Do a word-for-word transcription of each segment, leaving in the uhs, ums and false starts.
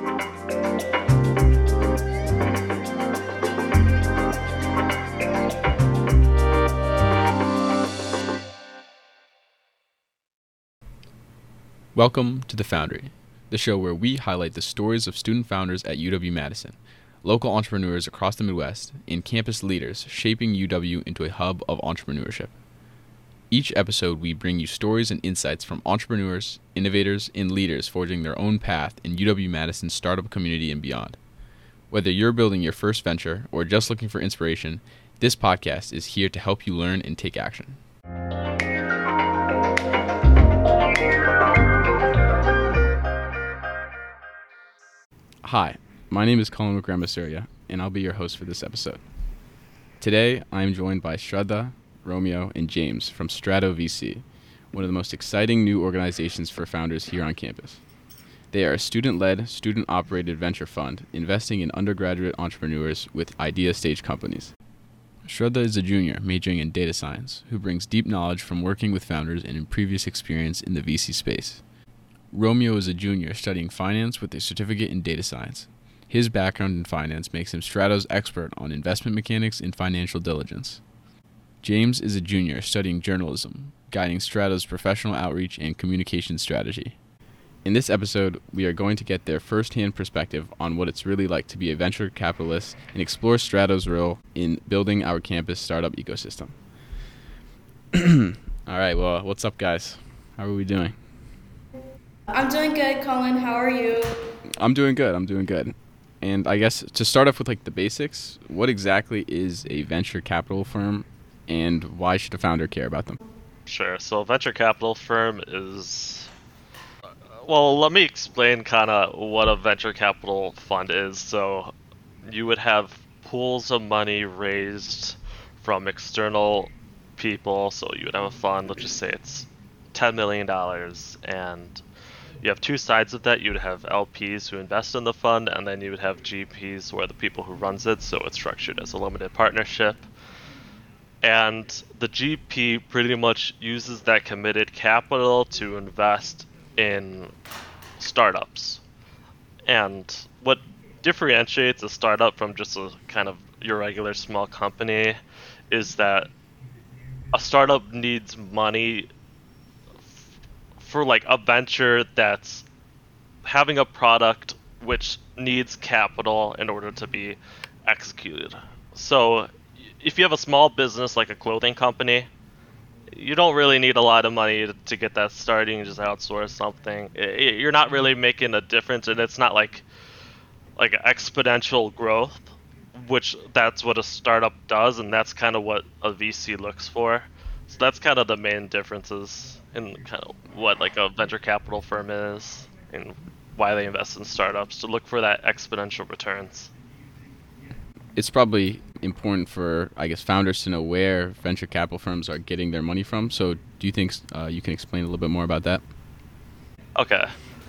Welcome to The Foundry, the show where we highlight the stories of student founders at U W-Madison, local entrepreneurs across the Midwest, and campus leaders shaping U W into a hub of entrepreneurship. Each episode, we bring you stories and insights from entrepreneurs, innovators, and leaders forging their own path in U W-Madison's startup community and beyond. Whether you're building your first venture or just looking for inspiration, this podcast is here to help you learn and take action. Hi, my name is Colin Wickramasuriya, and I'll be your host for this episode. Today, I am joined by Shraddha, Romeo, and James from Strato V C, one of the most exciting new organizations for founders here on campus. They are a student-led, student-operated venture fund investing in undergraduate entrepreneurs with idea-stage companies. Shraddha is a junior majoring in data science who brings deep knowledge from working with founders and in previous experience in the V C space. Romeo is a junior studying finance with a certificate in data science. His background in finance makes him Strato's expert on investment mechanics and financial diligence. James is a junior studying journalism, guiding Strato's professional outreach and communication strategy. In this episode, we are going to get their first-hand perspective on what it's really like to be a venture capitalist and explore Strato's role in building our campus startup ecosystem. All right, well, what's up, guys? How are we doing? I'm doing good, Colin. How are you? I'm doing good. I'm doing good. And I guess to start off with like the basics, what exactly is a venture capital firm and why should a founder care about them? Sure. So a venture capital firm is, well, let me explain kind of what a venture capital fund is. So you would have pools of money raised from external people. So you would have a fund, let's just say it's ten million dollars, and you have two sides of that. You would have L Ps who invest in the fund, and then you would have G Ps who are the people who runs it, so it's structured as a limited partnership. And the G P pretty much uses that committed capital to invest in startups. And what differentiates a startup from just a kind of your regular small company is that a startup needs money for like a venture that's having a product which needs capital in order to be executed. So if you have a small business like a clothing company, you don't really need a lot of money to, to get that starting. You just outsource something. It, you're not really making a difference, and it's not like like exponential growth, which that's what a startup does, and that's kind of what a V C looks for. So that's kind of the main differences in kind of what like a venture capital firm is and why they invest in startups, to look for that exponential returns. It's probably important for, I guess, founders to know where venture capital firms are getting their money from. So do you think uh, you can explain a little bit more about that? Okay.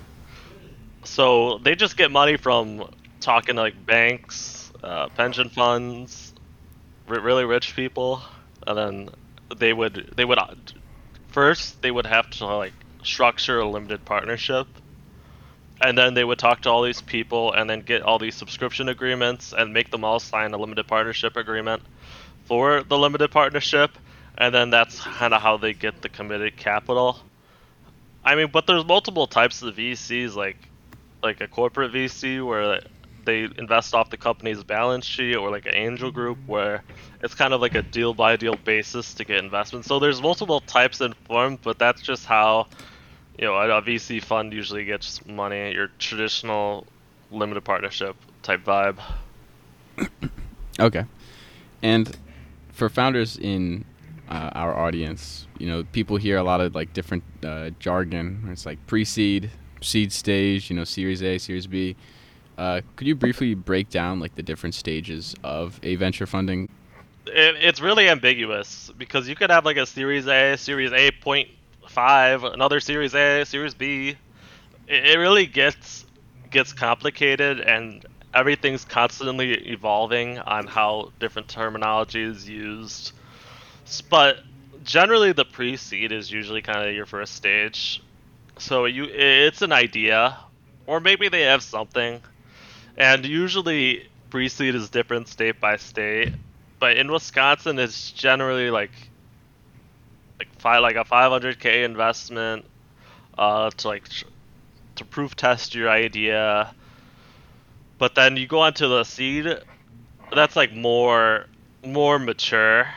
So they just get money from talking to like banks, uh, pension funds, r- really rich people, and then they would they would first they would have to like structure a limited partnership, and then they would talk to all these people and then get all these subscription agreements and make them all sign a limited partnership agreement for the limited partnership, and then that's kind of how they get the committed capital. I mean, but there's multiple types of V Cs, like like a corporate V C where they invest off the company's balance sheet, or like an angel group where it's kind of like a deal by deal basis to get investment. So there's multiple types and forms, but that's just how, you know, a V C fund usually gets money, your traditional limited partnership type vibe. Okay. And for founders in uh, our audience, you know, people hear a lot of like different uh, jargon. It's like pre-seed, seed stage, you know, Series A, Series B. Uh, could you briefly break down like the different stages of a venture funding? It, it's really ambiguous because you could have like a Series A, Series A point five, another Series A, Series B. It, it really gets gets complicated, and everything's constantly evolving on how different terminology is used. But generally, the pre-seed is usually kind of your first stage. So you, it's an idea, or maybe they have something. And usually pre-seed is different state by state, but in Wisconsin it's generally like like five like a five hundred k investment uh to like tr- to proof test your idea. But then you go on to the seed, that's like more more mature.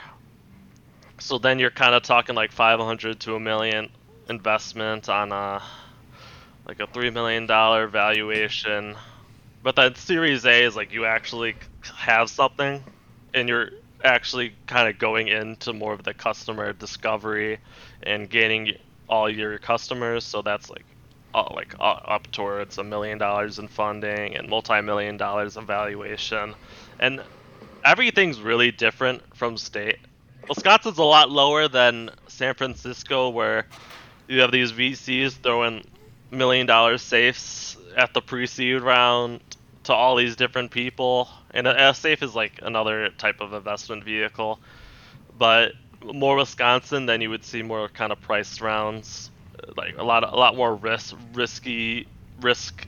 So then you're kind of talking like five hundred to a million investment on a like a three million dollar valuation. But then Series A is like you actually have something, and you're actually kind of going into more of the customer discovery and gaining all your customers. So that's like uh, like uh, up towards a million dollars in funding and multi-million dollars of valuation, and everything's really different from state. Wisconsin's a lot lower than San Francisco, where you have these V Cs throwing million dollar safes at the pre-seed round to all these different people, and a, a safe is like another type of investment vehicle. But more Wisconsin, then you would see more kind of priced rounds, like a lot, of, a lot more risk, risky, risk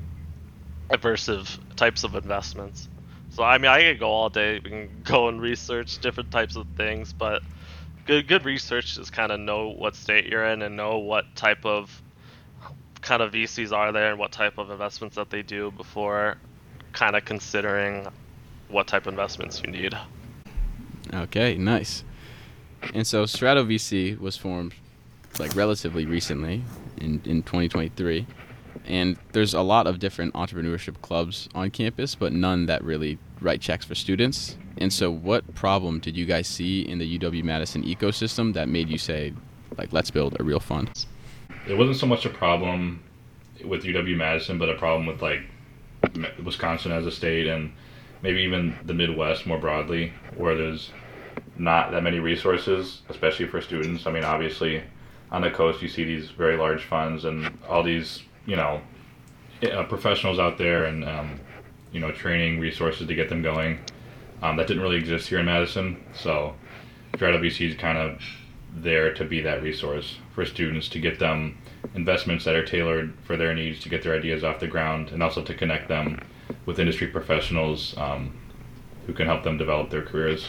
aversive types of investments. So I mean, I could go all day. We can go and research different types of things, but good good research is kind of know what state you're in and know what type of kind of V Cs are there and what type of investments that they do before kind of considering what type of investments you need. Okay, nice. And so Strato V C was formed like relatively recently in, in twenty twenty-three. And there's a lot of different entrepreneurship clubs on campus, but none that really write checks for students. And so what problem did you guys see in the U W-Madison ecosystem that made you say, like, let's build a real fund? It wasn't so much a problem with U W-Madison, but a problem with, like, Wisconsin as a state and maybe even the Midwest more broadly, where there's not that many resources, especially for students. I mean, obviously, on the coast, you see these very large funds and all these, you know, uh, professionals out there and, um, you know, training resources to get them going. Um, that didn't really exist here in Madison. So Strato V C is kind of there to be that resource for students, to get them investments that are tailored for their needs, to get their ideas off the ground, and also to connect them with industry professionals um, who can help them develop their careers.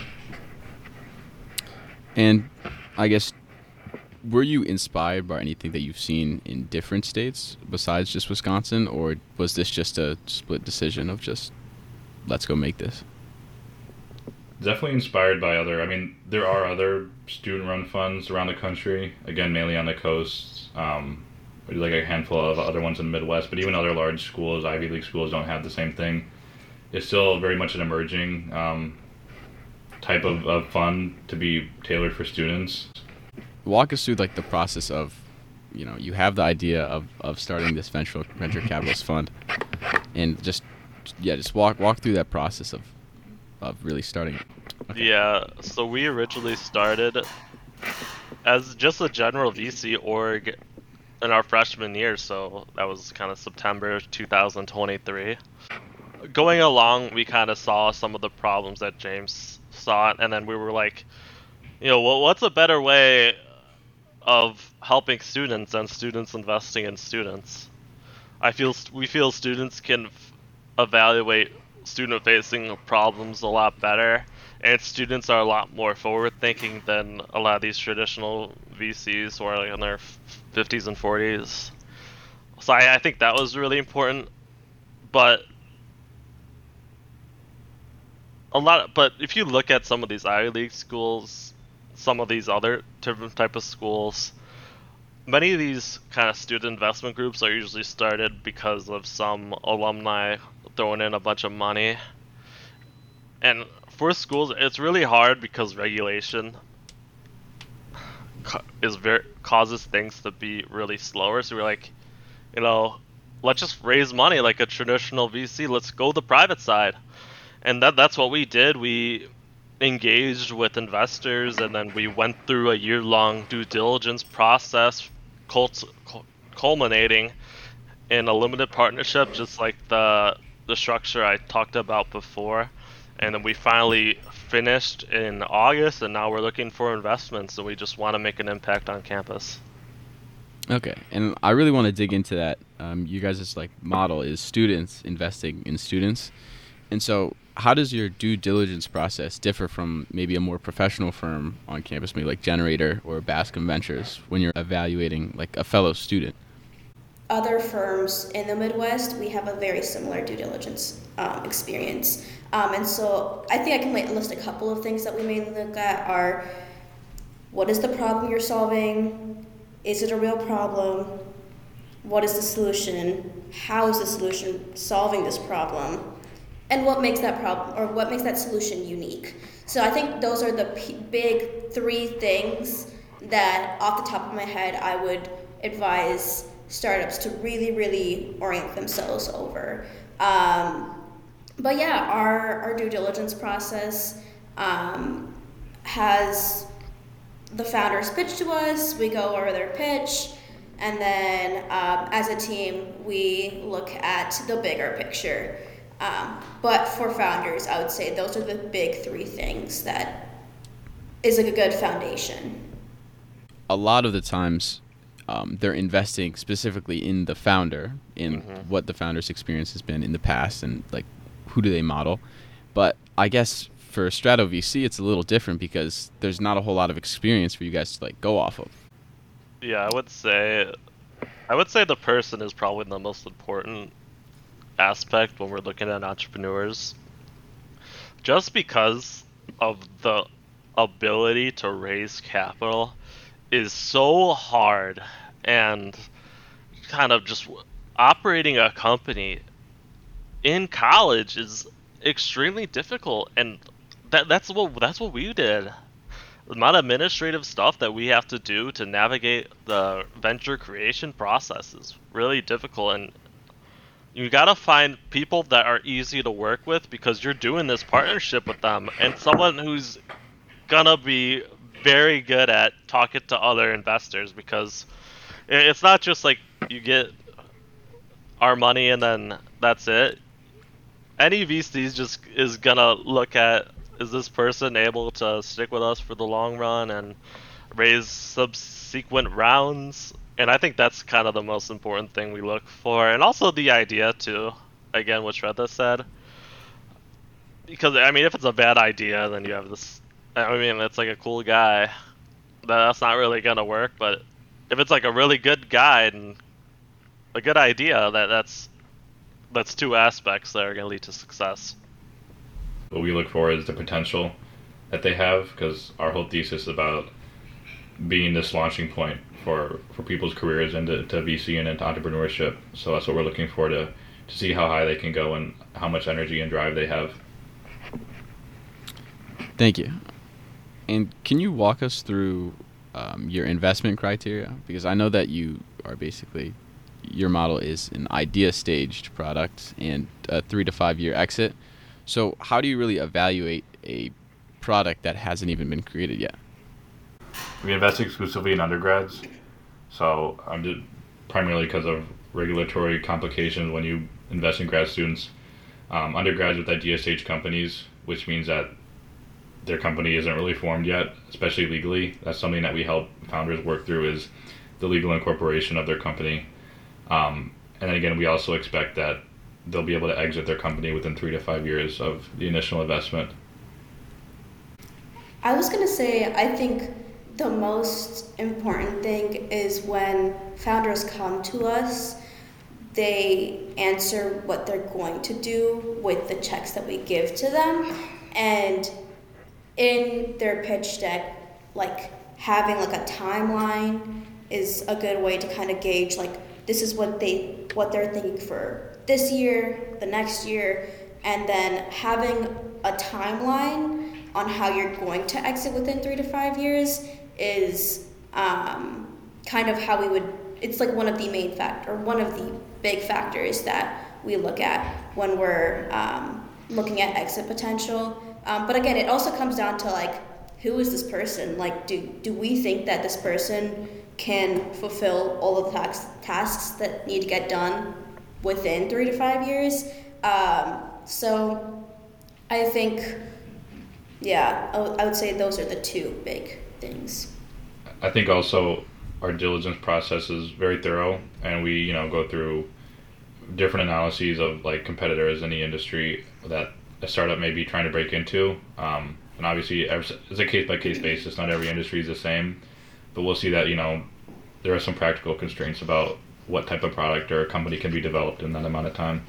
And I guess, were you inspired by anything that you've seen in different states besides just Wisconsin, or was this just a split decision of just, let's go make this? Definitely inspired by other, I mean, there are other student-run funds around the country, again, mainly on the coast, um, like a handful of other ones in the Midwest, but even other large schools, Ivy League schools, don't have the same thing. It's still very much an emerging um, type of, of fund to be tailored for students. Walk us through like the process of, you know, you have the idea of, of starting this venture venture capitalist fund, and just yeah, just walk walk through that process of of really starting it. Okay. Yeah, so we originally started as just a general V C org in our freshman year, so that was kind of September two thousand twenty-three. Going along, we kind of saw some of the problems that James saw, and then we were like, you know, well, what's a better way of helping students and students investing in students? I feel we feel students can f- evaluate student-facing problems a lot better, and students are a lot more forward-thinking than a lot of these traditional V Cs who are like in their fifties and forties. So I, I think that was really important, but a lot. But if you look at some of these Ivy League schools, some of these other different type of schools, many of these kind of student investment groups are usually started because of some alumni throwing in a bunch of money. And for schools, it's really hard because regulation is very causes things to be really slower. So we're like, you know, let's just raise money like a traditional V C. Let's go the private side, and that that's what we did. We engaged with investors, and then we went through a year-long due diligence process, cult- culminating in a limited partnership, just like the the structure I talked about before. And then we finally finished in August, and now we're looking for investments, and we just want to make an impact on campus. Okay, and I really want to dig into that um, you guys' like model is students investing in students. And so how does your due diligence process differ from maybe a more professional firm on campus, maybe like Generator or Bascom Ventures, when you're evaluating like a fellow student? Other firms in the Midwest, we have a very similar due diligence um, experience. Um, and so I think I can like, list a couple of things that we mainly look at are, what is the problem you're solving? Is it a real problem? What is the solution? How is the solution solving this problem? And what makes that problem, or what makes that solution unique? So I think those are the p- big three things that off the top of my head I would advise startups to really, really orient themselves over. Um, but yeah, our, our due diligence process um, has the founders pitch to us, we go over their pitch, and then um, as a team, we look at the bigger picture. Um, but for founders, I would say those are the big three things that is like a good foundation. A lot of the times, um, they're investing specifically in the founder, in Mm-hmm. what the founder's experience has been in the past, and like who do they model. But I guess for Strato V C, it's a little different because there's not a whole lot of experience for you guys to like go off of. Yeah, I would say, I would say the person is probably the most important aspect when we're looking at entrepreneurs. Just because of the ability to raise capital is so hard, and kind of just operating a company in college is extremely difficult, and that that's what that's what we did. The amount of administrative stuff that we have to do to navigate the venture creation process is really difficult, and you gotta find people that are easy to work with because you're doing this partnership with them, and someone who's gonna be very good at talking to other investors, because it's not just like you get our money and then that's it. Any V Cs just is gonna look at, is this person able to stick with us for the long run and raise subsequent rounds? And I think that's kind of the most important thing we look for. And also the idea too, again, what Shraddha said. Because, I mean, if it's a bad idea, then you have this, I mean, it's like a cool guy. That's not really gonna work, but if it's like a really good guy and a good idea, that that's that's two aspects that are gonna lead to success. What we look for is the potential that they have, because our whole thesis is about being this launching point for, for people's careers into to V C and into entrepreneurship. So that's what we're looking for, to, to see how high they can go and how much energy and drive they have. Thank you. And can you walk us through um, your investment criteria? Because I know that you are basically, your model is an idea staged product and a three to five year exit. So how do you really evaluate a product that hasn't even been created yet? We invest exclusively in undergrads, so I'm just primarily because of regulatory complications when you invest in grad students. Um, undergrads with idea stage companies, which means that their company isn't really formed yet, especially legally. That's something that we help founders work through, is the legal incorporation of their company. Um, and then again, we also expect that they'll be able to exit their company within three to five years of the initial investment. I was going to say, I think the most important thing is when founders come to us, they answer what they're going to do with the checks that we give to them. And in their pitch deck, like having like a timeline is a good way to kind of gauge, like, this is what they what they're thinking for this year, the next year, and then having a timeline on how you're going to exit within three to five years is um, kind of how we would, it's like one of the main factor, one of the big factors that we look at when we're um, looking at exit potential. Um, but again, it also comes down to like, who is this person? Like, do do we think that this person can fulfill all of the tax, tasks that need to get done within three to five years? Um, so I think, yeah, I, w- I would say those are the two big things. I think also our diligence process is very thorough, and we you know go through different analyses of like competitors in the industry that a startup may be trying to break into. Um, and obviously, it's a case by case basis. Not every industry is the same, but we'll see that you know there are some practical constraints about what type of product or company can be developed in that amount of time.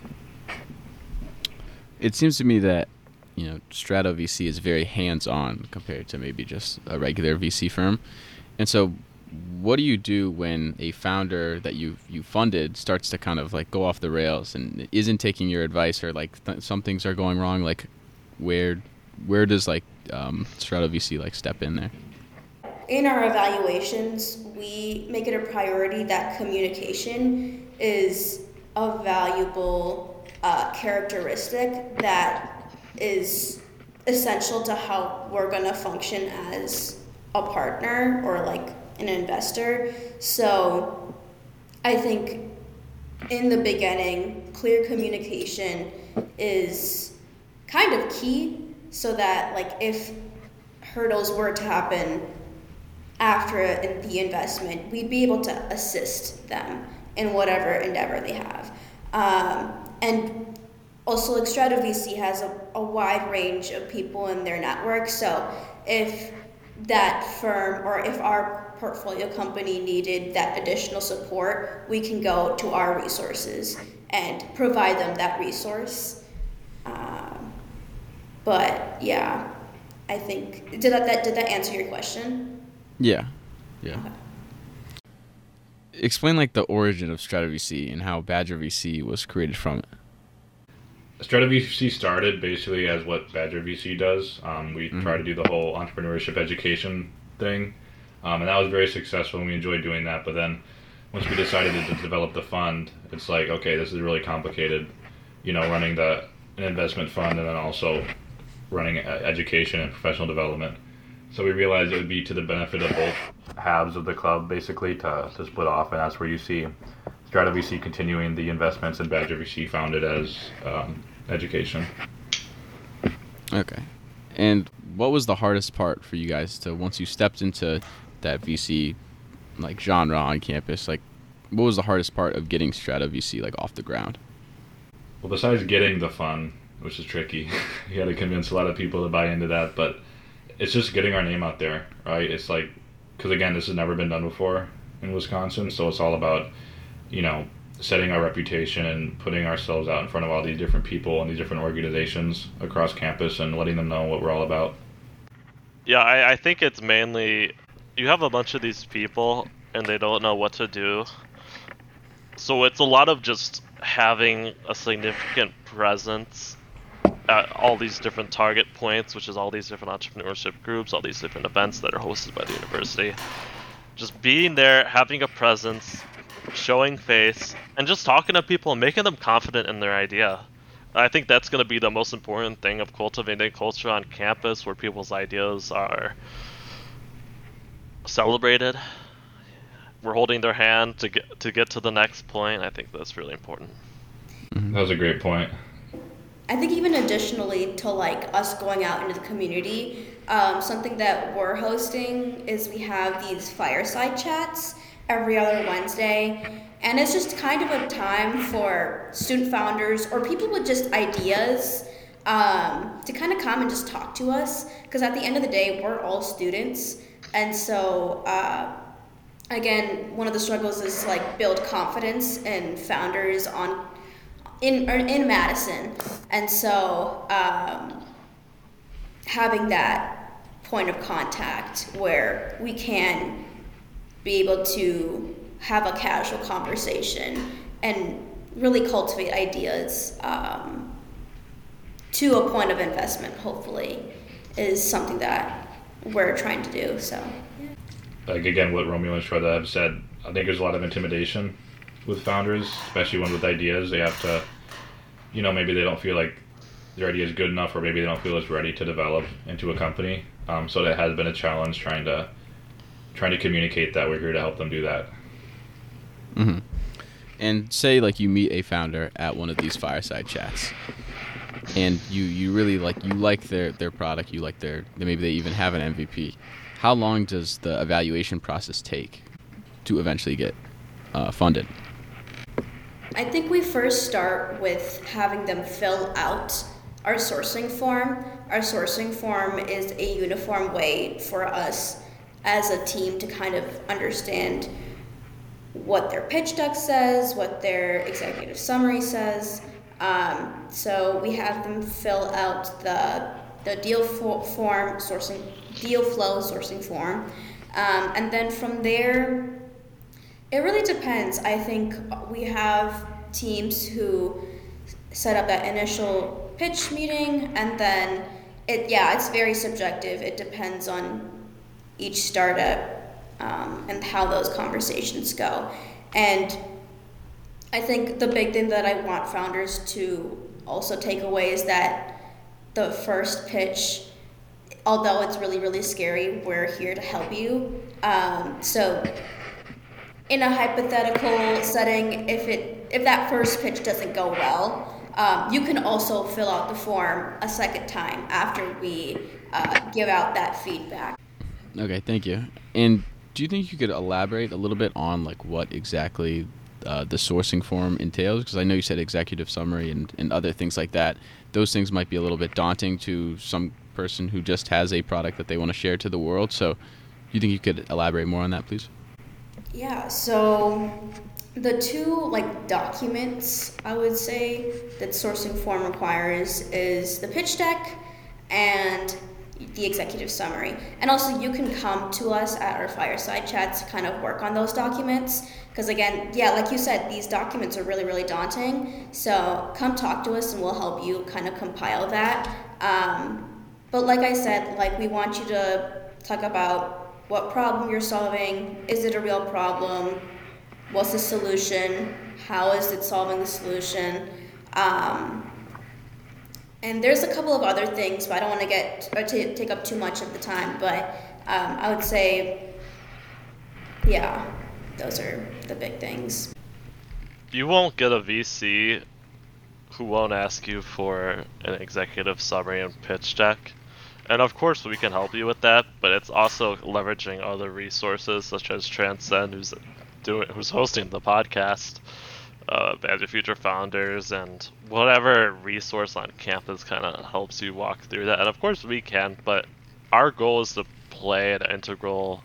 It seems to me that you know Strato V C is very hands-on compared to maybe just a regular V C firm, and so. What do you do when a founder that you you funded starts to kind of like go off the rails and isn't taking your advice, or like th- some things are going wrong? Like, where where does like um, Strato V C like step in there? In our evaluations, we make it a priority that communication is a valuable uh, characteristic that is essential to how we're going to function as a partner or like an investor. So I think in the beginning, clear communication is kind of key, so that like if hurdles were to happen after the investment, we'd be able to assist them in whatever endeavor they have. Um, and also, like Strato V C has a, a wide range of people in their network, so if that firm or if our portfolio company needed that additional support, we can go to our resources and provide them that resource. Um, but yeah, I think did that, that did that answer your question? Yeah, yeah. Okay. Explain like the origin of Strato V C and how Badger V C was created from it. Strato V C started basically as what Badger V C does. Um, we Mm-hmm. try to do the whole entrepreneurship education thing, um, and that was very successful, and we enjoyed doing that. But then once we decided to d- develop the fund, it's like, okay, this is really complicated, you know, running the an investment fund and then also running uh, education and professional development. So we realized it would be to the benefit of both halves of the club, basically, to, to split off, and that's where you see Strato V C continuing the investments and Badger V C founded as um, education. Okay. And what was the hardest part for you guys to, once you stepped into that V C like genre on campus, like what was the hardest part of getting Strato V C like off the ground? Well, besides getting the fund, which is tricky, you had to convince a lot of people to buy into that, but it's just getting our name out there, right? It's like, because again, this has never been done before in Wisconsin, so it's all about, you know, setting our reputation and putting ourselves out in front of all these different people and these different organizations across campus and letting them know what we're all about. Yeah, I, I think it's mainly you have a bunch of these people and they don't know what to do. So it's a lot of just having a significant presence at all these different target points, which is all these different entrepreneurship groups, all these different events that are hosted by the university. Just being there, having a presence, showing face, and just talking to people and making them confident in their idea. I think that's going to be the most important thing of cultivating culture on campus, where people's ideas are celebrated. We're holding their hand to get to get to the next point. I think that's really important. That was a great point. I think even additionally to like us going out into the community, um, something that we're hosting is we have these fireside chats every other Wednesday. And it's just kind of a time for student founders or people with just ideas um, to kind of come and just talk to us. Because at the end of the day, we're all students. And so, uh, again, one of the struggles is like build confidence in founders on in or in Madison. And so um, having that point of contact where we can be able to have a casual conversation and really cultivate ideas um, to a point of investment, hopefully, is something that we're trying to do. So, yeah. Like, again, what Romeo and Shraddha have said, I think there's a lot of intimidation with founders, especially one with ideas. They have to, you know, maybe they don't feel like their idea is good enough, or maybe they don't feel it's ready to develop into a company. Um, so that has been a challenge trying to trying to communicate that we're here to help them do that. Mm-hmm. And say like you meet a founder at one of these fireside chats, and you, you really like you like their, their product, you like their maybe they even have an M V P. How long does the evaluation process take? to eventually get uh, funded? I think we first start with having them fill out our sourcing form. Our sourcing form is a uniform way for us as a team to kind of understand what their pitch deck says, what their executive summary says. Um, so we have them fill out the the deal fo- form sourcing, deal flow sourcing form, um, and then from there, it really depends. I think we have teams who set up that initial pitch meeting, and then it yeah, it's very subjective. It depends on each startup um, and how those conversations go. And I think the big thing that I want founders to also take away is that the first pitch, although it's really, really scary, we're here to help you. Um, so in a hypothetical setting, if it if that first pitch doesn't go well, um, you can also fill out the form a second time after we uh, give out that feedback. Okay, thank you. And do you think you could elaborate a little bit on like what exactly uh, the sourcing form entails? Because I know you said executive summary and, and other things like that. Those things might be a little bit daunting to some person who just has a product that they want to share to the world. So do you think you could elaborate more on that, please? Yeah, so the two like documents I would say that sourcing form requires is the pitch deck and the executive summary. And also you can come to us at our fireside chats to kind of work on those documents. Because again, yeah, like you said, these documents are really, really daunting. So come talk to us and we'll help you kind of compile that. Um, but like I said, like we want you to talk about what problem you're solving. Is it a real problem? What's the solution? How is it solving the solution? Um, and there's a couple of other things, but I don't want to get or t- take up too much of the time. But um, I would say, yeah, those are the big things. You won't get a V C who won't ask you for an executive summary and pitch deck. And of course we can help you with that, but it's also leveraging other resources such as Transcend, who's doing, who's hosting the podcast, uh, Band of Future Founders, and whatever resource on campus kind of helps you walk through that. And of course we can, but our goal is to play an integral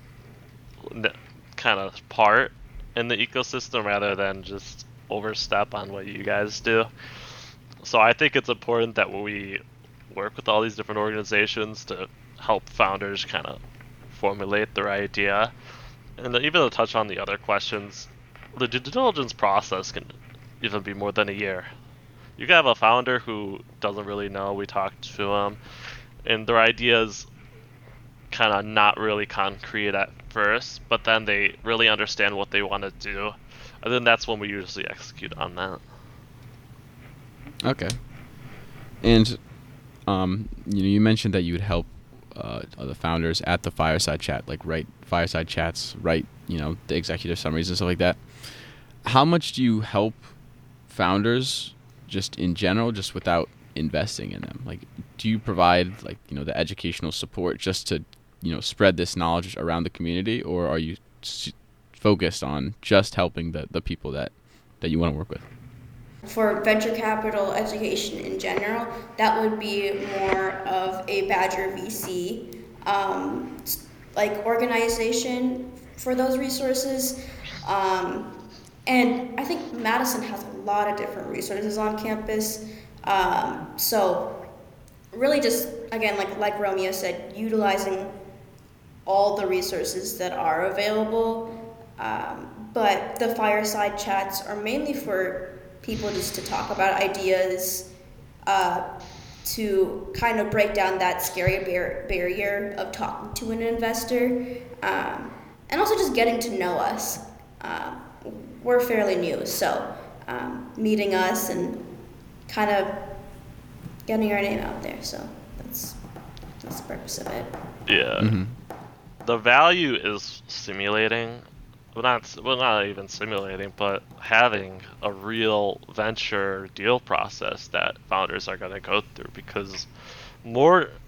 kind of part in the ecosystem rather than just overstep on what you guys do. So I think it's important that we work with all these different organizations to help founders kind of formulate their idea. And even to touch on the other questions, the due diligence process can even be more than a year. You can have a founder who doesn't really know, we talk to them, and their ideas kind of not really concrete at first, but then they really understand what they want to do, and then that's when we usually execute on that. Okay. And um, you know, you mentioned that you would help uh, the founders at the fireside chat, like write fireside chats, write you know the executive summaries and stuff like that. How much do you help founders just in general, just without investing in them? Like, do you provide like you know the educational support just to you know spread this knowledge around the community, or are you s- focused on just helping the, the people that, that you want to work with? For venture capital education in general, that would be more of a Badger V C um, like organization for those resources. Um, and I think Madison has a lot of different resources on campus. Um, so really just, again, like, like Romeo said, utilizing all the resources that are available. Um, but the fireside chats are mainly for people just to talk about ideas, uh, to kind of break down that scary bar- barrier of talking to an investor, um, and also just getting to know us. Uh, we're fairly new, so um, meeting us and kind of getting our name out there. So that's that's the purpose of it. Yeah. Mm-hmm. The value is simulating. Well, not well, not even simulating, but having a real venture deal process that founders are going to go through. Because more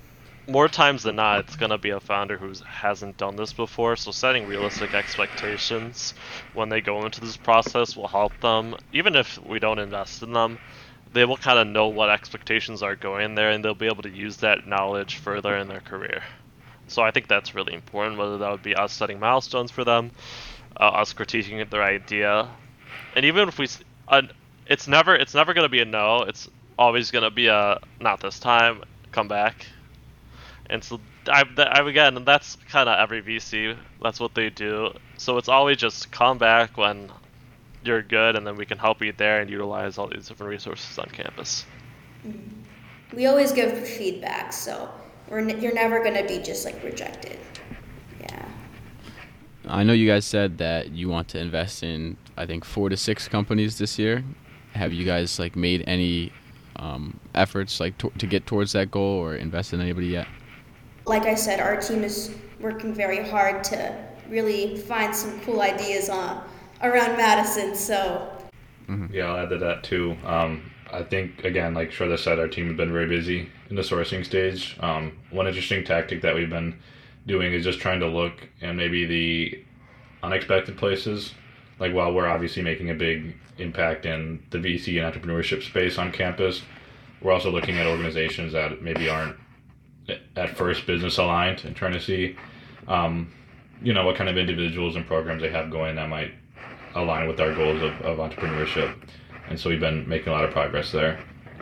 more times than not, it's going to be a founder who hasn't done this before, so setting realistic expectations when they go into this process will help them. Even if we don't invest in them, they will kind of know what expectations are going there, and they'll be able to use that knowledge further in their career. So I think that's really important, whether that would be us setting milestones for them, uh, us critiquing their idea, and even if we, uh, it's never it's never going to be a no. It's always going to be a not this time, come back. And so I, I again, and that's kind of every V C. That's what they do. So it's always just come back when you're good, and then we can help you there and utilize all these different resources on campus. We always give feedback, so we're n- you're never going to be just like rejected. Yeah. I know you guys said that you want to invest in, I think, four to six companies this year. Have you guys like made any um, efforts like to, to get towards that goal or invest in anybody yet? Like I said, our team is working very hard to really find some cool ideas on around Madison. So. Mm-hmm. Yeah, I'll add to that too. Um, I think, again, like Shraddha said, our team has been very busy in the sourcing stage. Um, one interesting tactic that we've been doing is just trying to look and maybe the unexpected places. Like while we're obviously making a big impact in the V C and entrepreneurship space on campus, we're also looking at organizations that maybe aren't at first business aligned and trying to see, um, you know, what kind of individuals and programs they have going that might align with our goals of, of entrepreneurship. And so we've been making a lot of progress there.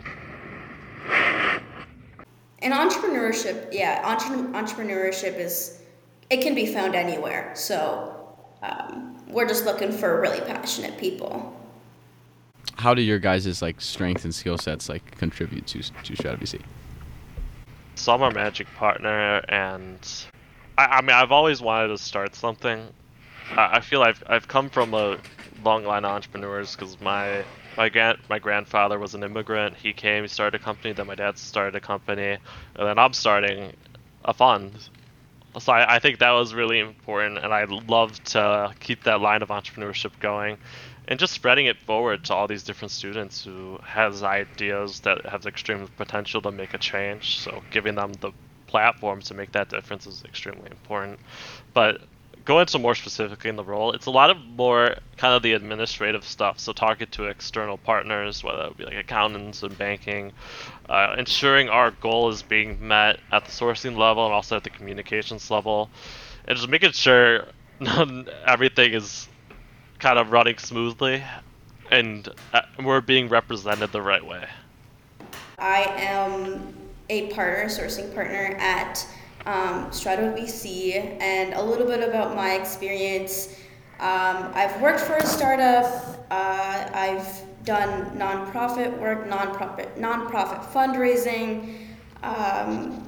And entrepreneurship, yeah, entre- entrepreneurship is, it can be found anywhere. So um, we're just looking for really passionate people. How do your guys' like strengths and skill sets like contribute to to Strata V C? So I'm a magic partner, and I, I mean I've always wanted to start something. I, I feel I've I've come from a long line of entrepreneurs because my my grand my grandfather was an immigrant. He came, he started a company. Then my dad started a company, and then I'm starting a fund. So I, I think that was really important, and I'd love to keep that line of entrepreneurship going. And just spreading it forward to all these different students who has ideas that have extreme potential to make a change. So giving them the platforms to make that difference is extremely important. But going into more specifically in the role, it's a lot of more kind of the administrative stuff. So talking to external partners, whether it be like accountants and banking, uh, ensuring our goal is being met at the sourcing level and also at the communications level, and just making sure everything is kind of running smoothly and we're being represented the right way. I am a partner, sourcing partner at um, Strata V C, and a little bit about my experience. Um, I've worked for a startup. Uh, I've done nonprofit work, nonprofit nonprofit fundraising, um,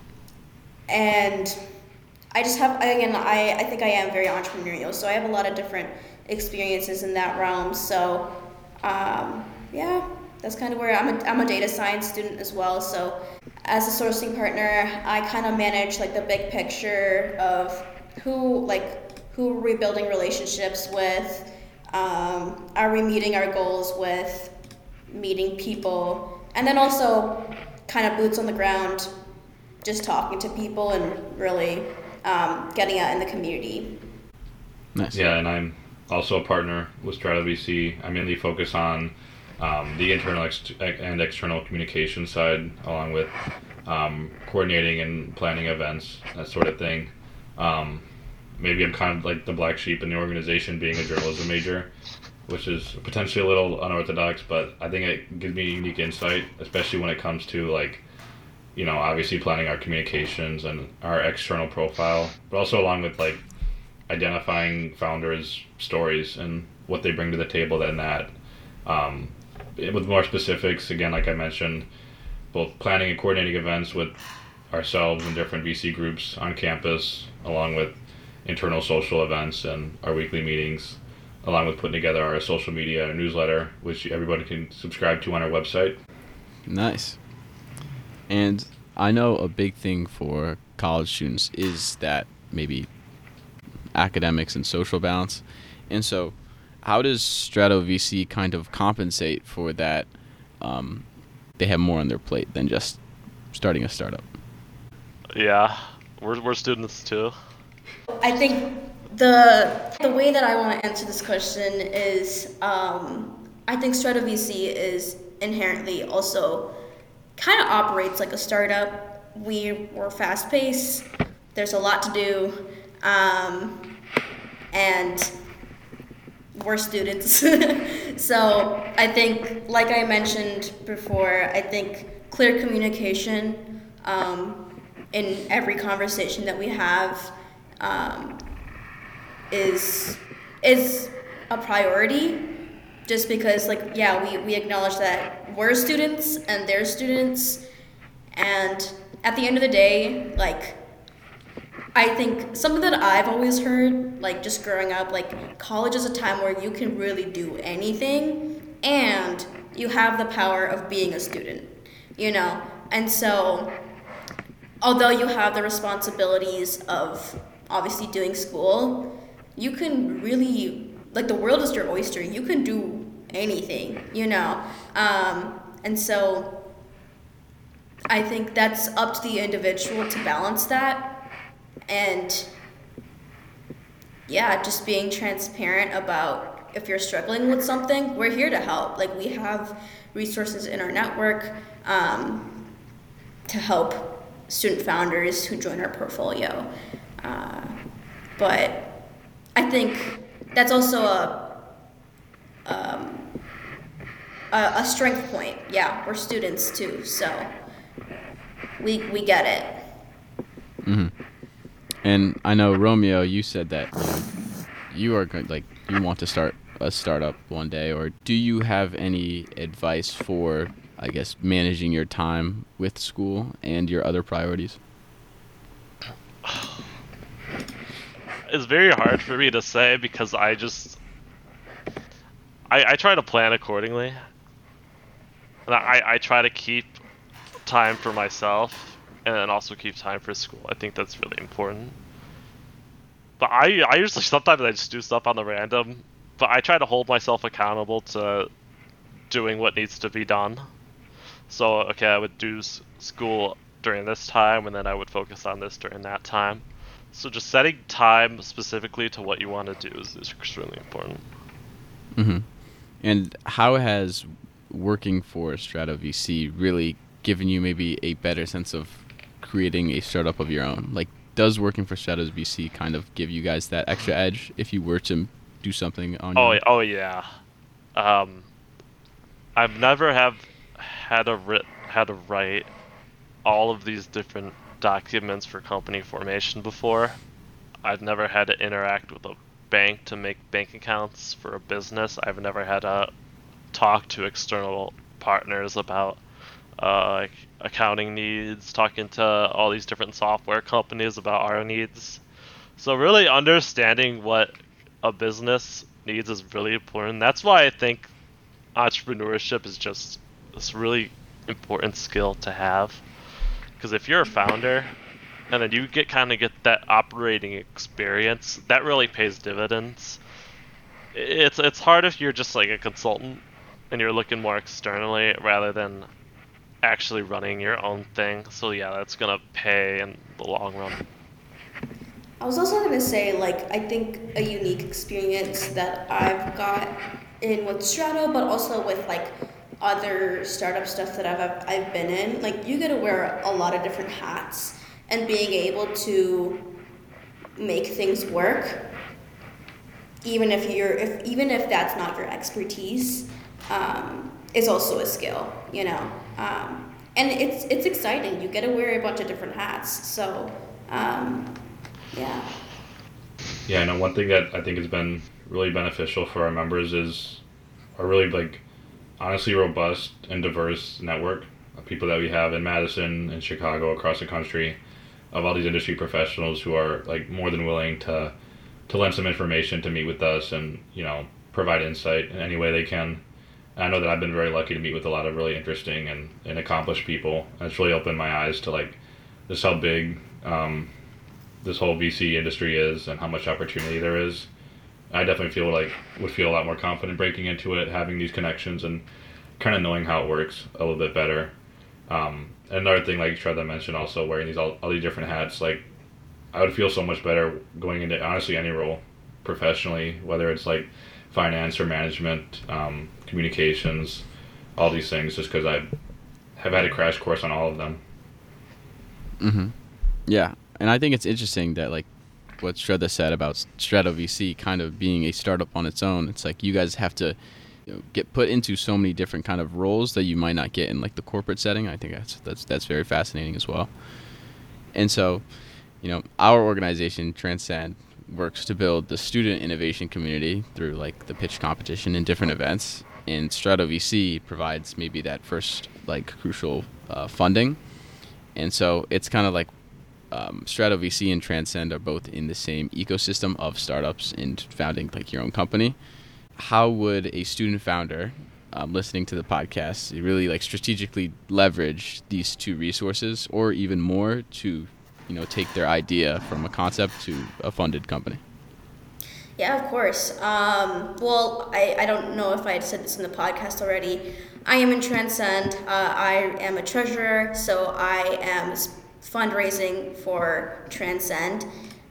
and I just have again. I, I think I am very entrepreneurial, so I have a lot of different experiences in that realm. So um, yeah, that's kind of where I'm a, I'm a data science student as well. So as a sourcing partner, I kind of manage like the big picture of who like who are we building relationships with, um, are we meeting our goals with, meeting people, and then also kind of boots on the ground, just talking to people and really um, getting out in the community. Nice. Yeah, and I'm also a partner with Strata V C. I mainly focus on um, the internal ex- and external communication side, along with um, coordinating and planning events, that sort of thing. Um, maybe I'm kind of like the black sheep in the organization, being a journalism major, which is potentially a little unorthodox, but I think it gives me unique insight, especially when it comes to like, you know, obviously planning our communications and our external profile, but also along with like identifying founders' stories and what they bring to the table than that. Um, with more specifics, again, like I mentioned, both planning and coordinating events with ourselves and different V C groups on campus, along with internal social events and our weekly meetings, along with putting together our social media newsletter, which everybody can subscribe to on our website. Nice. And I know a big thing for college students is that maybe academics and social balance. And so how does Strata V C kind of compensate for that? Um, they have more on their plate than just starting a startup. Yeah, we're we're students too. I think the the way that I want to answer this question is um, I think Strata V C is inherently also kind of operates like a startup. We were fast paced. There's a lot to do, um, and we're students. So I think, like I mentioned before, I think clear communication um, in every conversation that we have um, is is a priority. Just because, like, yeah, we, we acknowledge that we're students and they're students, and at the end of the day, like, I think something that I've always heard, like just growing up, like college is a time where you can really do anything and you have the power of being a student, you know? And so, although you have the responsibilities of obviously doing school, you can really, like the world is your oyster. You can do anything, you know? Um, and so, I think that's up to the individual to balance that. And yeah, just being transparent about if you're struggling with something, we're here to help. Like we have resources in our network um, to help student founders who join our portfolio. Uh, but I think that's also a, um, a a strength point. Yeah, we're students too, so we we get it. Mm-hmm. And I know, Romeo, you said that you, know, you are going, like you want to start a startup one day, or do you have any advice for, I guess, managing your time with school and your other priorities? It's very hard for me to say because I just I, I try to plan accordingly. And I, I try to keep time for myself and then also keep time for school. I think that's really important. But I I usually sometimes I just do stuff on the random, but I try to hold myself accountable to doing what needs to be done. So okay, I would do s- school during this time, and then I would focus on this during that time. So just setting time specifically to what you want to do is, is extremely important. Mm-hmm. And how has working for Strata V C really given you maybe a better sense of creating a startup of your own? Like, does working for Strata V C kind of give you guys that extra edge if you were to do something on your Oh, own? oh yeah. Um, I've never have had a writ had to write all of these different documents for company formation before. I've never had to interact with a bank to make bank accounts for a business. I've never had to talk to external partners about uh, like accounting needs, talking to all these different software companies about our needs. So really understanding what a business needs is really important. That's why I think entrepreneurship is just this really important skill to have. Because if you're a founder and then you get kind of get that operating experience, that really pays dividends. It's it's hard if you're just like a consultant and you're looking more externally rather than actually running your own thing. So yeah, that's gonna pay in the long run. I was also going to say, like, I think a unique experience that I've got in with Strato, but also with, like, other startup stuff that I've, I've been in, like, you get to wear a lot of different hats, and being able to make things work, even if you're, if even if that's not your expertise, um, is also a skill, you know? Um, and it's, it's exciting. You get to wear a bunch of different hats, so, um, yeah. Yeah, I know one thing that I think has been really beneficial for our members is a really like honestly robust and diverse network of people that we have in Madison and Chicago across the country of all these industry professionals who are like more than willing to to lend some information to meet with us and, you know, provide insight in any way they can. And I know that I've been very lucky to meet with a lot of really interesting and, and accomplished people. And it's really opened my eyes to like just how big um, this whole V C industry is and how much opportunity there is. I definitely feel like would feel a lot more confident breaking into it, having these connections and kind of knowing how it works a little bit better. Um, another thing, like Shraddha mentioned, also wearing these all, all these different hats, like I would feel so much better going into honestly any role professionally, whether it's like finance or management, um, communications, all these things, just because I have had a crash course on all of them. Mm-hmm. Yeah, and I think it's interesting that like what Shraddha said about Strato V C kind of being a startup on its own. It's like you guys have to, you know, get put into so many different kind of roles that you might not get in like the corporate setting. I think that's that's that's very fascinating as well. And so, you know, our organization Transcend works to build the student innovation community through like the pitch competition and different events. And Strato V C provides maybe that first like crucial uh, funding. And so it's kind of like um, Strato V C and Transcend are both in the same ecosystem of startups and founding like your own company. How would a student founder um, listening to the podcast really like strategically leverage these two resources, or even more, to you know take their idea from a concept to a funded company? Yeah, of course. Um, well, I, I don't know if I had said this in the podcast already. I am in Transcend. Uh, I am a treasurer, so I am fundraising for Transcend.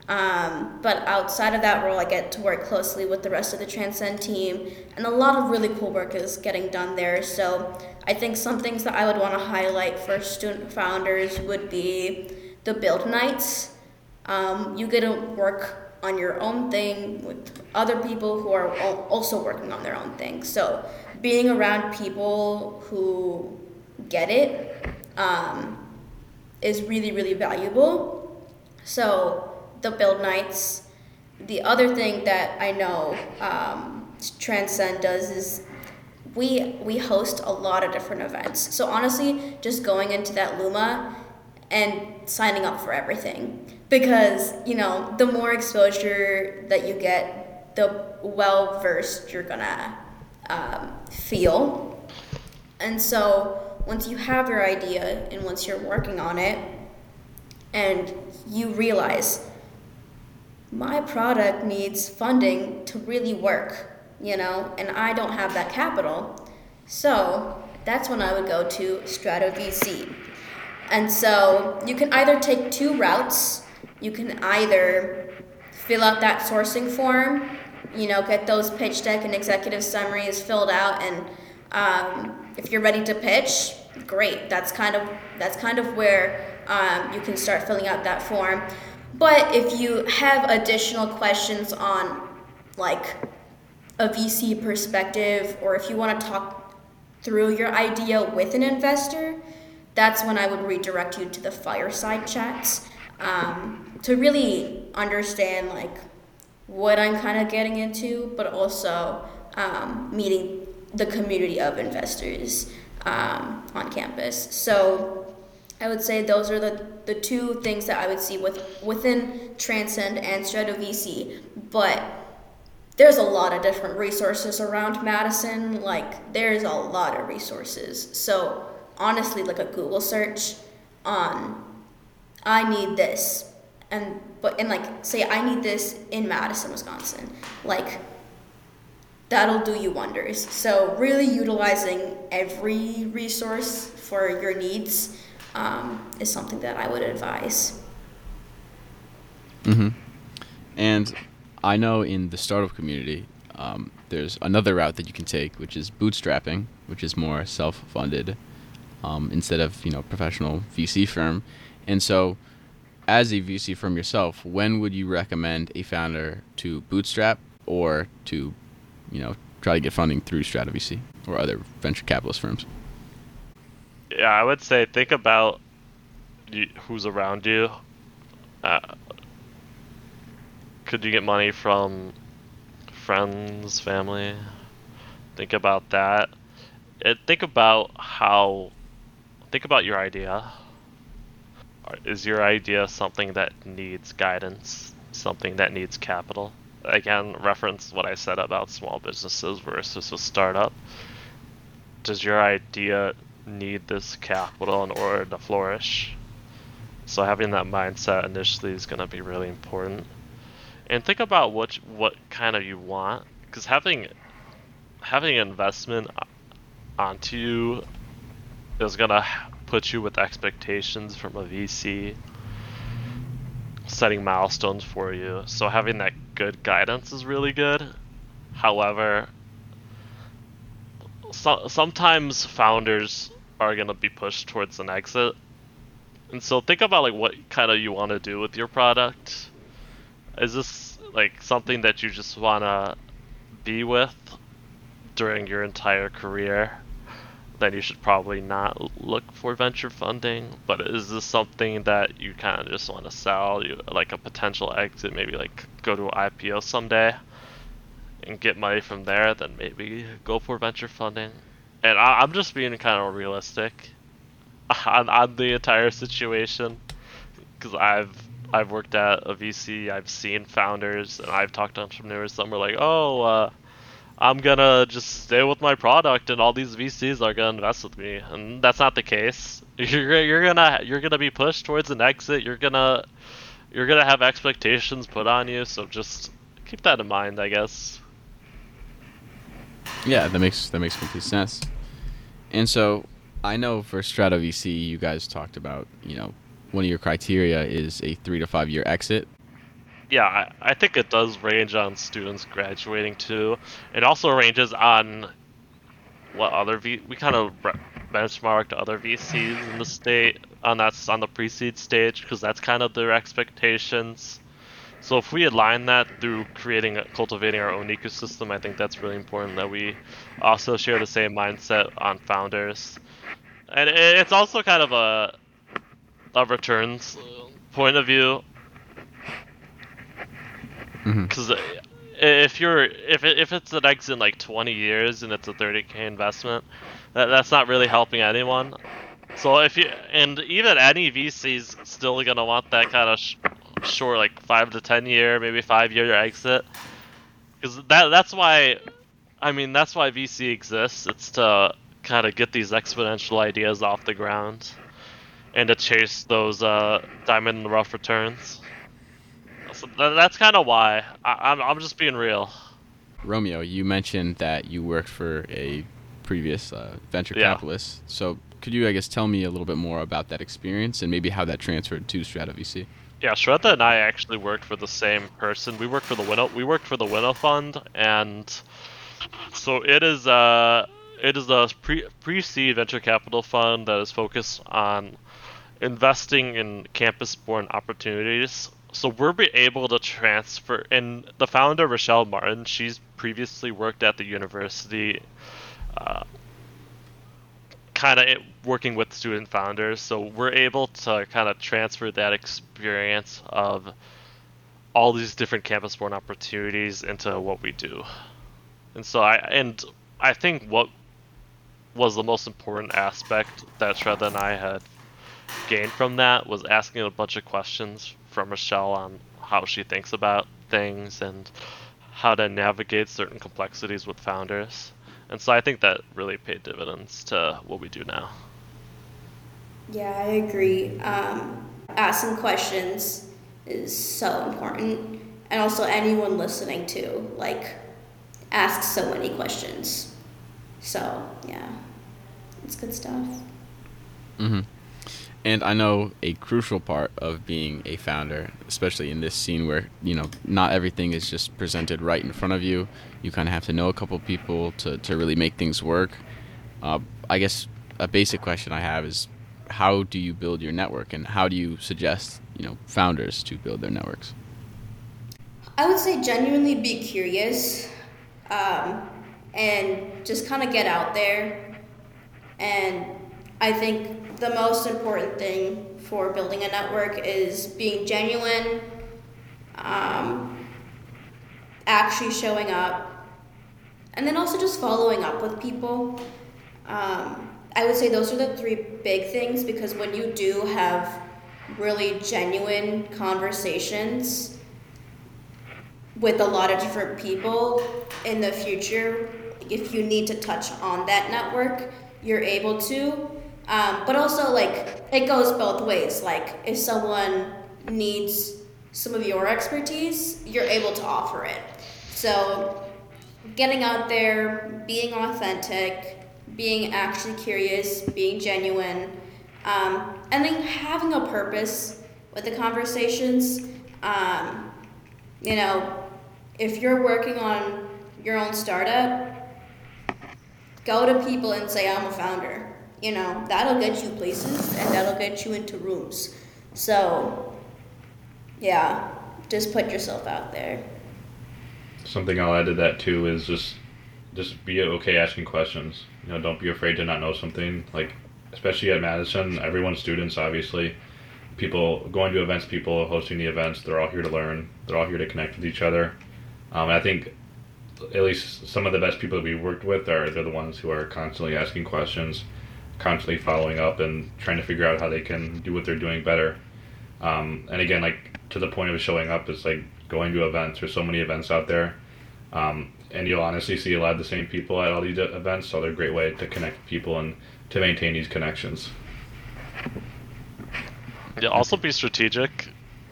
Um, but outside of that role, I get to work closely with the rest of the Transcend team, and a lot of really cool work is getting done there. So I think some things that I would want to highlight for student founders would be the build nights. Um, you get to work on your own thing with other people who are also working on their own thing. So being around people who get it um, is really, really valuable. So the build nights. The other thing that I know um, Transcend does is we we host a lot of different events. So honestly, just going into that Luma and signing up for everything. Because, you know, the more exposure that you get, the well-versed you're gonna um, feel. And so once you have your idea and once you're working on it and you realize my product needs funding to really work, you know, and I don't have that capital, so that's when I would go to Strato V C. And so you can either take two routes. You can either fill out that sourcing form, you know, get those pitch deck and executive summaries filled out, and um, if you're ready to pitch, great. That's kind of that's kind of where um, you can start filling out that form. But if you have additional questions on like a V C perspective, or if you want to talk through your idea with an investor, that's when I would redirect you to the fireside chats. Um, to really understand like what I'm kind of getting into, but also um, meeting the community of investors um, on campus. So I would say those are the, the two things that I would see with within Transcend and Strato V C. But there's a lot of different resources around Madison. Like there's a lot of resources. So honestly, like a Google search on I need this, and but and like say I need this in Madison, Wisconsin, like that'll do you wonders. So really utilizing every resource for your needs um, is something that I would advise. Mm-hmm. And I know in the startup community, um, there's another route that you can take, which is bootstrapping, which is more self-funded um, instead of you know professional V C firm. And so, as a V C firm yourself, when would you recommend a founder to bootstrap or to, you know, try to get funding through Strato V C or other venture capitalist firms? Yeah, I would say think about you, who's around you. Uh, could you get money from friends, family? Think about that. And think about how. Think about your idea. Is your idea something that needs guidance, something that needs capital? Again, reference what I said about small businesses versus a startup. Does your idea need this capital in order to flourish? So having that mindset initially is going to be really important. And think about what what kind of you want, because having having investment onto you is going to put you with expectations from a V C, setting milestones for you. So having that good guidance is really good. However, so, sometimes founders are going to be pushed towards an exit. And so think about like what kind of you want to do with your product. Is this like something that you just want to be with during your entire career? Then you should probably not look for venture funding. But is this something that you kind of just want to sell, you like a potential exit, maybe like go to an I P O someday and get money from there, then maybe go for venture funding. And I, I'm just being kind of realistic on, on the entire situation, because I've I've worked at a V C, I've seen founders, and I've talked to entrepreneurs. Some are like, oh, uh, I'm gonna just stay with my product, and all these V Cs are gonna invest with me, and that's not the case. You're you're gonna you're gonna be pushed towards an exit. You're gonna you're gonna have expectations put on you. So just keep that in mind, I guess. Yeah, that makes that makes complete sense. And so I know for Strato V C, you guys talked about, you know, one of your criteria is a three to five year exit. Yeah, I, I think it does range on students graduating too. It also ranges on what other V we kind of benchmarked other V Cs in the state on that's on the pre-seed stage, because that's kind of their expectations. So if we align that through creating, cultivating our own ecosystem, I think that's really important that we also share the same mindset on founders. And it's also kind of a, a returns point of view, because mm-hmm. if you're if it, if it's an exit in like twenty years and it's a thirty K investment, that that's not really helping anyone. So if you and even any V C's still gonna want that kind of sh- short, like five to ten year, maybe five year exit, because that that's why, I mean that's why V C exists. It's to kind of get these exponential ideas off the ground and to chase those uh, diamond in the rough returns. So th- that's kind of why. I- I'm I'm just being real. Romeo, you mentioned that you worked for a previous uh, venture yeah. capitalist. So could you, I guess, tell me a little bit more about that experience and maybe how that transferred to Strato V C? Yeah, Shraddha and I actually worked for the same person. We worked for the Winnow. We worked for the Winnow Fund, and so it is uh it is a pre pre-seed venture capital fund that is focused on investing in campus-born opportunities. So we're be able to transfer. And the founder, Rochelle Martin, she's previously worked at the university, uh, kind of working with student founders. So we're able to kind of transfer that experience of all these different campus-born opportunities into what we do. And so I and I think what was the most important aspect that Shraddha and I had gained from that was asking a bunch of questions from Rochelle on how she thinks about things and how to navigate certain complexities with founders. And so I think that really paid dividends to what we do now. Yeah, I agree. Um, asking questions is so important. And also anyone listening too, like, ask so many questions. So, yeah, it's good stuff. Mm-hmm. And I know a crucial part of being a founder, especially in this scene where, you know, not everything is just presented right in front of you. You kind of have to know a couple people to, to really make things work. Uh, I guess a basic question I have is, how do you build your network, and how do you suggest, you know, founders to build their networks? I would say genuinely be curious, um, and just kind of get out there. And I think the most important thing for building a network is being genuine, um, actually showing up, and then also just following up with people. Um, I would say those are the three big things, because when you do have really genuine conversations with a lot of different people in the future, if you need to touch on that network, you're able to. Um, but also, like, it goes both ways. Like, if someone needs some of your expertise, you're able to offer it. So getting out there, being authentic, being actually curious, being genuine, Um, and then having a purpose with the conversations. Um, you know, if you're working on your own startup, go to people and say, I'm a founder. You know, that'll get you places and that'll get you into rooms. So, yeah, just put yourself out there. Something I'll add to that too is just just be okay asking questions. You know, don't be afraid to not know something. Like, especially at Madison, everyone's students, obviously. People going to events, people hosting the events, they're all here to learn. They're all here to connect with each other. Um, and I think at least some of the best people that we've worked with are they're the ones who are constantly asking questions, constantly following up and trying to figure out how they can do what they're doing better. Um, and again, like to the point of showing up, it's like going to events. There's so many events out there. Um, and you'll honestly see a lot of the same people at all these events, so they're a great way to connect with people and to maintain these connections. Yeah, also be strategic.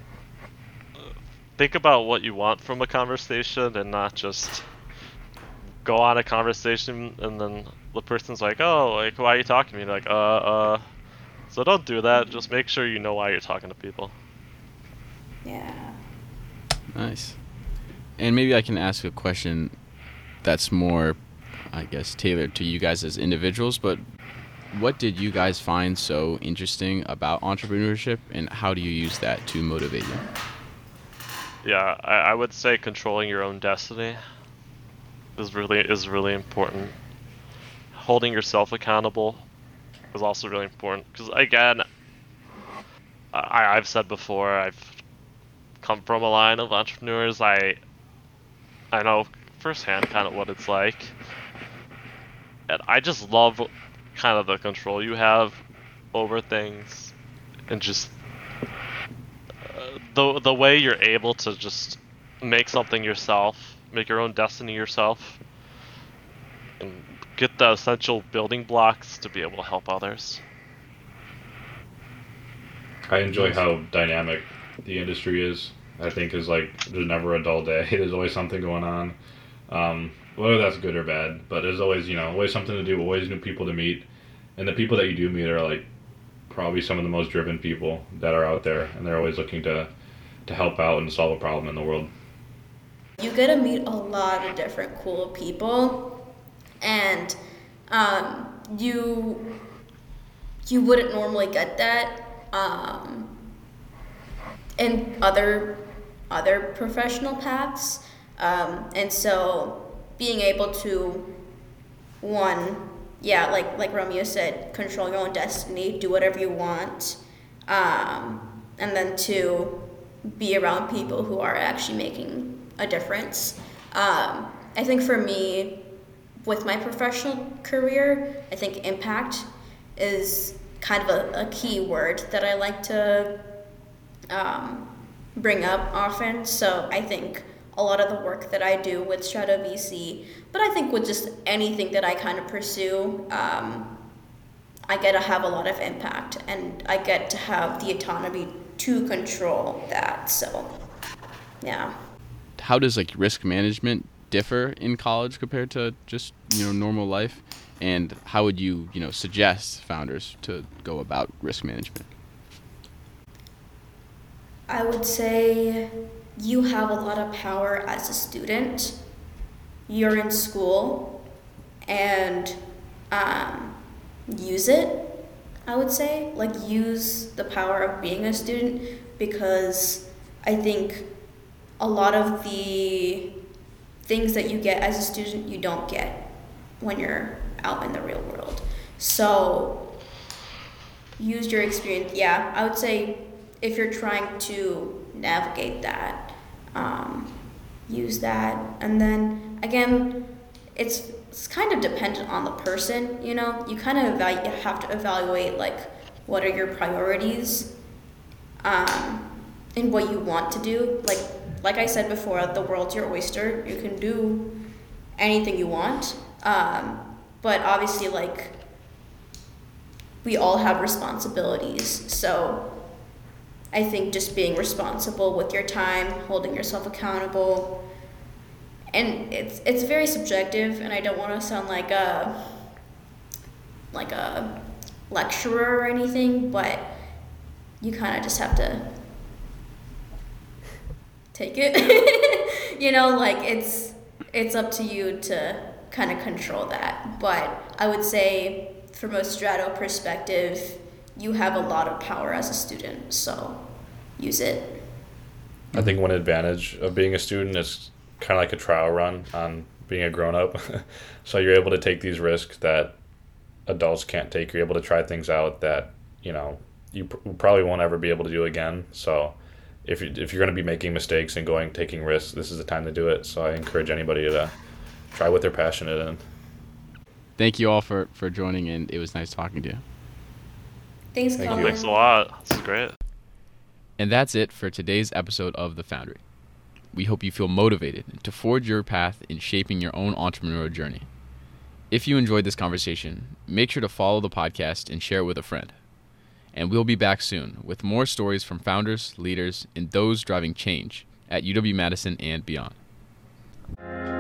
Think about what you want from a conversation and not just go on a conversation and then the person's like, oh, like, why are you talking to me? Like, uh, uh. So don't do that. Just make sure you know why you're talking to people. Yeah. Nice. And maybe I can ask a question that's more, I guess, tailored to you guys as individuals, but what did you guys find so interesting about entrepreneurship, and how do you use that to motivate you? Yeah, I, I would say controlling your own destiny is really is really important. Holding yourself accountable is also really important, because again, I, I've said before, I've come from a line of entrepreneurs. I I know firsthand kind of what it's like, and I just love kind of the control you have over things, and just uh, the the way you're able to just make something yourself, make your own destiny yourself, and get the essential building blocks to be able to help others. I enjoy how dynamic the industry is. I think is like there's never a dull day. There's always something going on, um, whether that's good or bad. But there's always, you know, always something to do, always new people to meet, and the people that you do meet are like probably some of the most driven people that are out there, and they're always looking to to help out and solve a problem in the world. You get to meet a lot of different cool people, and um, you you wouldn't normally get that um, in other other professional paths, um, and so being able to one, yeah, like like Romeo said, control your own destiny, do whatever you want, um, and then two, be around people who are actually making a difference. Um, I think for me, with my professional career, I think impact is kind of a, a key word that I like to um, bring up often. So I think a lot of the work that I do with Strato V C, but I think with just anything that I kind of pursue, um, I get to have a lot of impact, and I get to have the autonomy to control that. So, yeah. How does like risk management differ in college compared to just, you know, normal life? And how would you, you know, suggest founders to go about risk management? I would say you have a lot of power as a student. You're in school, and um, use it, I would say. Like, use the power of being a student, because I think a lot of the things that you get as a student, you don't get when you're out in the real world. So use your experience. Yeah, I would say if you're trying to navigate that, um, use that. And then again, it's, it's kind of dependent on the person, you know? You kind of evalu- you have to evaluate, like, what are your priorities, um, and what you want to do. Like, like I said before, the world's your oyster. You can do anything you want. Um, but obviously, like, we all have responsibilities. So I think just being responsible with your time, holding yourself accountable, and it's it's very subjective, and I don't want to sound like a like a lecturer or anything, but you kind of just have to take it. You know, like it's it's up to you to kind of control that. But I would say from a Strato perspective, you have a lot of power as a student, so use it. I think one advantage of being a student is kind of like a trial run on being a grown-up. So you're able to take these risks that adults can't take. You're able to try things out that, you know, you pr- probably won't ever be able to do again. So if, you, if you're going to be making mistakes and going, taking risks, this is the time to do it. So I encourage anybody to try what they're passionate in. Thank you all for, for joining in. It was nice talking to you. Thanks, Thank Colin. you. Thanks a lot. This is great. And that's it for today's episode of The Foundry. We hope you feel motivated to forge your path in shaping your own entrepreneurial journey. If you enjoyed this conversation, make sure to follow the podcast and share it with a friend. And we'll be back soon with more stories from founders, leaders, and those driving change at U W Madison and beyond.